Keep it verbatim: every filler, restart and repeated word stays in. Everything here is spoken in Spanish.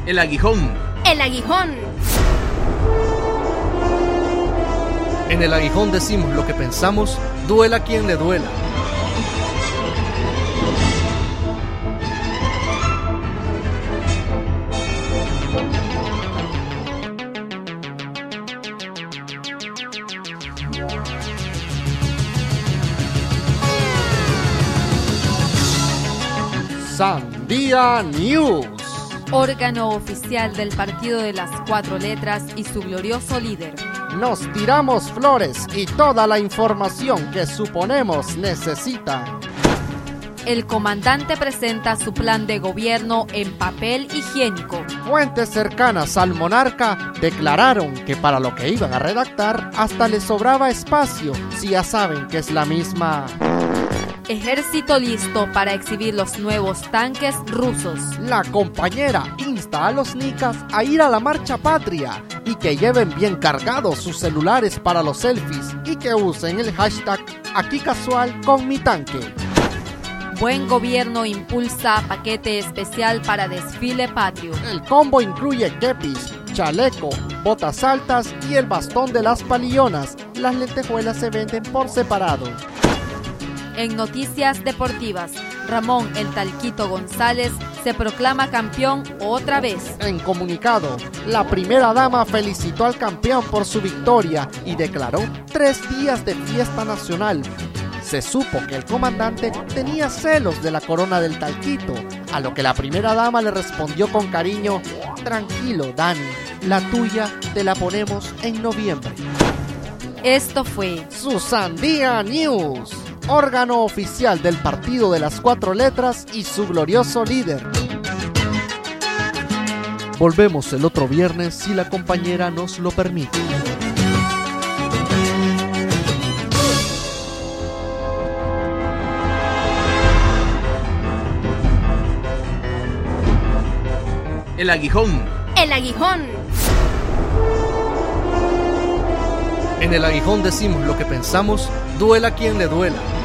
El Aguijón. El Aguijón. En El Aguijón decimos lo que pensamos, duela a quien le duela. Sandía News, órgano oficial del Partido de las Cuatro Letras y su glorioso líder. Nos tiramos flores y toda la información que suponemos necesita. El comandante presenta su plan de gobierno en papel higiénico. Fuentes cercanas al monarca declararon que para lo que iban a redactar hasta les sobraba espacio, si ya saben que es la misma. Ejército listo para exhibir los nuevos tanques rusos. La compañera insta a los nicas a ir a la marcha patria y que lleven bien cargados sus celulares para los selfies y que usen el hashtag aquí casual con mi tanque. Buen gobierno impulsa paquete especial para desfile patrio. El combo incluye kepis, chaleco, botas altas y el bastón de las palillonas. Las lentejuelas se venden por separado. En noticias deportivas, Ramón El Talquito González se proclama campeón otra vez. En comunicado, la primera dama felicitó al campeón por su victoria y declaró tres días de fiesta nacional. Se supo que el comandante tenía celos de la corona del Talquito, a lo que la primera dama le respondió con cariño: tranquilo, Dani, la tuya te la ponemos en noviembre. Esto fue su Sandía News, órgano oficial del Partido de las Cuatro Letras y su glorioso líder. Volvemos el otro viernes si la compañera nos lo permite. El Aguijón. El Aguijón. En El Aguijón decimos lo que pensamos, duela a quien le duela.